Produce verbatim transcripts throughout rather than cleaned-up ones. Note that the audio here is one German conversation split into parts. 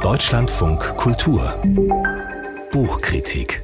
Deutschlandfunk Kultur Buchkritik.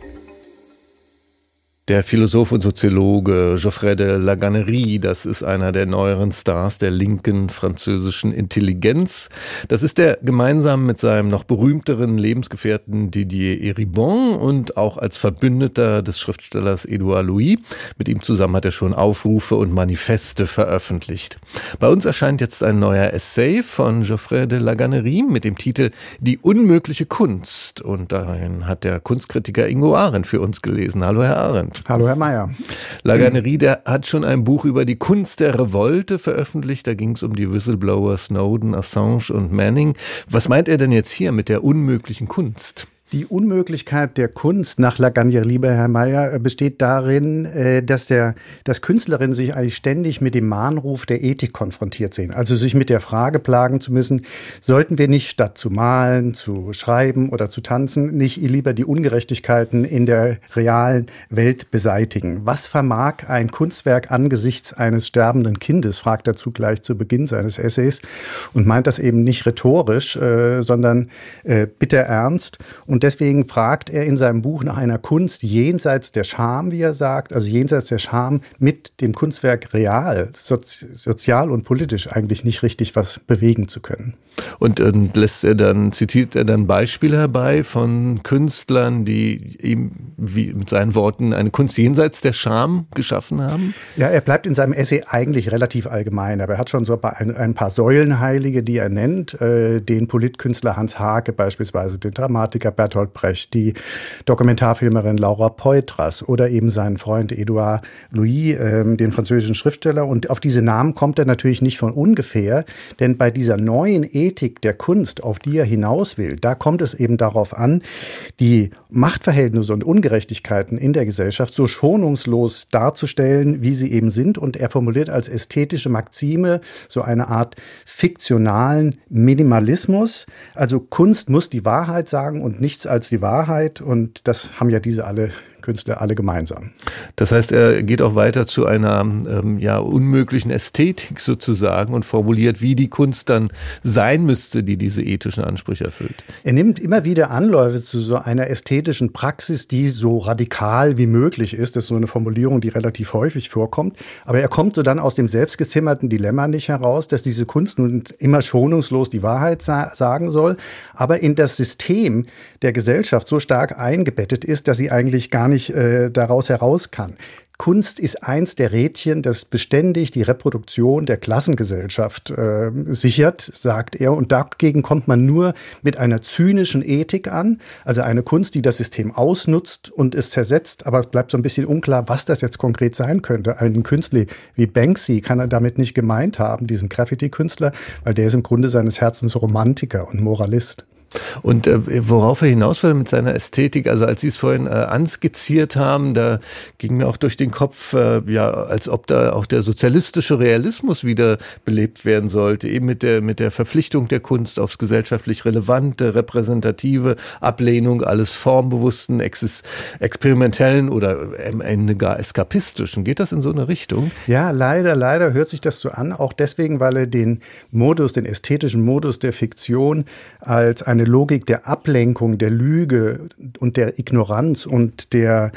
Der Philosoph und Soziologe Geoffrey de La Gannerie, das ist einer der neueren Stars der linken französischen Intelligenz. Das ist er gemeinsam mit seinem noch berühmteren Lebensgefährten Didier Eribon und auch als Verbündeter des Schriftstellers Édouard Louis. Mit ihm zusammen hat er schon Aufrufe und Manifeste veröffentlicht. Bei uns erscheint jetzt ein neuer Essay von Geoffrey de La Gannerie mit dem Titel Die unmögliche Kunst. Und darin hat der Kunstkritiker Ingo Arendt für uns gelesen. Hallo Herr Arendt. Hallo Herr Mayer. La Gannerie, der hat schon ein Buch über die Kunst der Revolte veröffentlicht. Da ging es um die Whistleblower Snowden, Assange und Manning. Was meint er denn jetzt hier mit der unmöglichen Kunst? Die Unmöglichkeit der Kunst nach La Gannerie, lieber Herr Mayer, besteht darin, dass der, dass Künstlerinnen sich eigentlich ständig mit dem Mahnruf der Ethik konfrontiert sehen. Also sich mit der Frage plagen zu müssen, sollten wir nicht statt zu malen, zu schreiben oder zu tanzen, nicht lieber die Ungerechtigkeiten in der realen Welt beseitigen? Was vermag ein Kunstwerk angesichts eines sterbenden Kindes, fragt er zugleich zu Beginn seines Essays und meint das eben nicht rhetorisch, äh, sondern äh, bitter ernst. Und Und deswegen fragt er in seinem Buch nach einer Kunst jenseits der Scham, wie er sagt, also jenseits der Scham mit dem Kunstwerk real, sozi- sozial und politisch eigentlich nicht richtig was bewegen zu können. Und äh, lässt er dann, zitiert er dann Beispiele herbei von Künstlern, die ihm, wie mit seinen Worten, eine Kunst jenseits der Scham geschaffen haben? Ja, er bleibt in seinem Essay eigentlich relativ allgemein, aber er hat schon so ein, ein paar Säulenheilige, die er nennt, äh, den Politkünstler Hans Haacke beispielsweise, den Dramatiker Bertolt Brecht, die Dokumentarfilmerin Laura Poitras oder eben seinen Freund Édouard Louis, äh, den französischen Schriftsteller. Und auf diese Namen kommt er natürlich nicht von ungefähr, denn bei dieser neuen Ethik der Kunst, auf die er hinaus will, da kommt es eben darauf an, die Machtverhältnisse und Ungerechtigkeiten in der Gesellschaft so schonungslos darzustellen, wie sie eben sind. Und er formuliert als ästhetische Maxime so eine Art fiktionalen Minimalismus. Also Kunst muss die Wahrheit sagen und nichts als die Wahrheit. Und das haben ja diese alle Künstler alle gemeinsam. Das heißt, er geht auch weiter zu einer ähm, ja, unmöglichen Ästhetik sozusagen und formuliert, wie die Kunst dann sein müsste, die diese ethischen Ansprüche erfüllt. Er nimmt immer wieder Anläufe zu so einer ästhetischen Praxis, die so radikal wie möglich ist. Das ist so eine Formulierung, die relativ häufig vorkommt. Aber er kommt so dann aus dem selbstgezimmerten Dilemma nicht heraus, dass diese Kunst nun immer schonungslos die Wahrheit sa- sagen soll, aber in das System der Gesellschaft so stark eingebettet ist, dass sie eigentlich gar nicht äh, daraus heraus kann. Kunst ist eins der Rädchen, das beständig die Reproduktion der Klassengesellschaft äh, sichert, sagt er. Und dagegen kommt man nur mit einer zynischen Ethik an. Also eine Kunst, die das System ausnutzt und es zersetzt. Aber es bleibt so ein bisschen unklar, was das jetzt konkret sein könnte. Einen Künstler wie Banksy kann er damit nicht gemeint haben, diesen Graffiti-Künstler, weil der ist im Grunde seines Herzens Romantiker und Moralist. Und äh, worauf er hinaus will mit seiner Ästhetik, also als Sie es vorhin äh, anskizziert haben, da ging mir auch durch den Kopf, äh, ja, als ob da auch der sozialistische Realismus wieder belebt werden sollte, eben mit der mit der Verpflichtung der Kunst aufs gesellschaftlich Relevante, repräsentative, Ablehnung alles formbewussten, ex- experimentellen oder am Ende gar eskapistischen. Geht das in so eine Richtung? Ja, leider, leider hört sich das so an, auch deswegen, weil er den Modus, den ästhetischen Modus der Fiktion als eine Logik der Ablenkung, der Lüge und der Ignoranz und der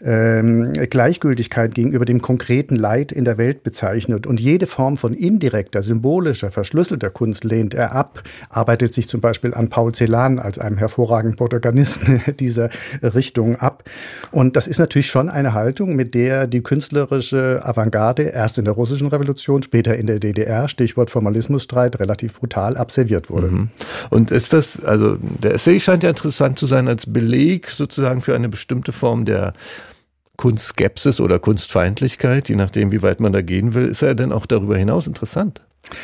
ähm, Gleichgültigkeit gegenüber dem konkreten Leid in der Welt bezeichnet. Und jede Form von indirekter, symbolischer, verschlüsselter Kunst lehnt er ab, arbeitet sich zum Beispiel an Paul Celan als einem hervorragenden Protagonisten dieser Richtung ab. Und das ist natürlich schon eine Haltung, mit der die künstlerische Avantgarde erst in der russischen Revolution, später in der D D R, Stichwort Formalismusstreit, relativ brutal abserviert wurde. Mhm. Und ist das, also der Essay scheint ja interessant zu sein als Beleg sozusagen für eine bestimmte Form der Kunstskepsis oder Kunstfeindlichkeit, je nachdem, wie weit man da gehen will. Ist er denn auch darüber hinaus interessant?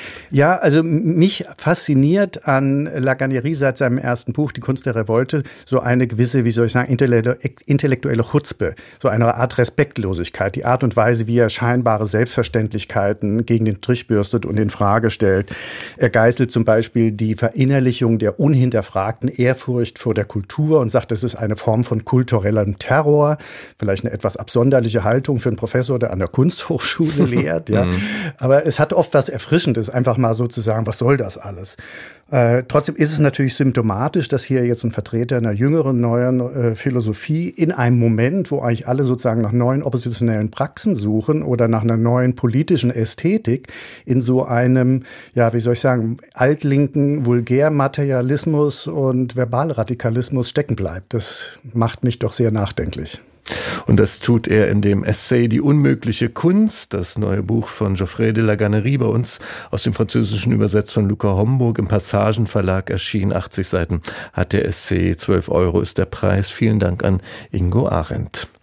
Ja, also mich fasziniert an La Gannerie seit seinem ersten Buch, Die Kunst der Revolte, so eine gewisse, wie soll ich sagen, intellektuelle Chutzpe, so eine Art Respektlosigkeit, die Art und Weise, wie er scheinbare Selbstverständlichkeiten gegen den Strich bürstet und in Frage stellt. Er geißelt zum Beispiel die Verinnerlichung der unhinterfragten Ehrfurcht vor der Kultur und sagt, das ist eine Form von kulturellem Terror, vielleicht eine etwas absonderliche Haltung für einen Professor, der an der Kunsthochschule lehrt, ja. Aber es hat oft was Erfrischendes ist, einfach mal sozusagen, was soll das alles? Äh, trotzdem ist es natürlich symptomatisch, dass hier jetzt ein Vertreter einer jüngeren, neuen äh, Philosophie in einem Moment, wo eigentlich alle sozusagen nach neuen oppositionellen Praxen suchen oder nach einer neuen politischen Ästhetik, in so einem, ja, wie soll ich sagen, altlinken Vulgärmaterialismus und Verbalradikalismus stecken bleibt. Das macht mich doch sehr nachdenklich. Und das tut er in dem Essay Die unmögliche Kunst, das neue Buch von Geoffrey de la Gannerie, bei uns aus dem Französischen übersetzt von Luca Homburg, im Passagenverlag erschienen. achtzig Seiten hat der Essay, zwölf Euro ist der Preis. Vielen Dank an Ingo Arendt.